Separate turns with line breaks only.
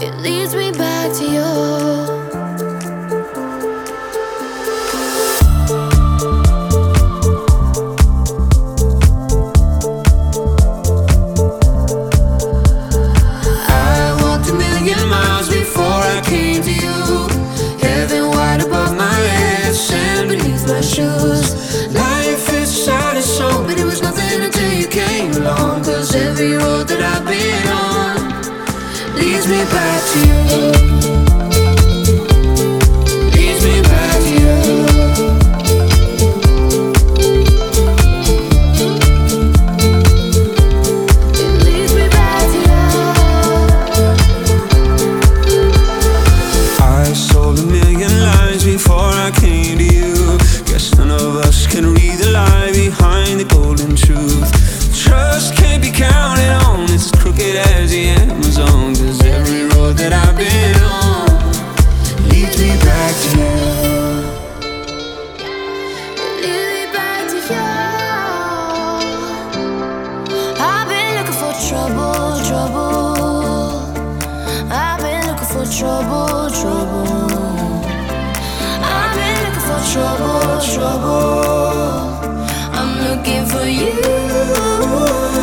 It leads me back to you.
Life is sad and so, but it was nothing until you came along. 'Cause every road that I've been on leads me back to you. Leads me back to you. It leads me back to you. I sold a million lies before I came to you. None of us can read the lie behind the golden truth. Trust can't be counted on, it's as crooked as the Amazon. 'Cause every road that I've been on leads me back to you.
Leads me back to you. I've been looking for trouble, trouble. I've been looking for trouble, trouble. I've been looking for trouble, trouble. I'm looking for you.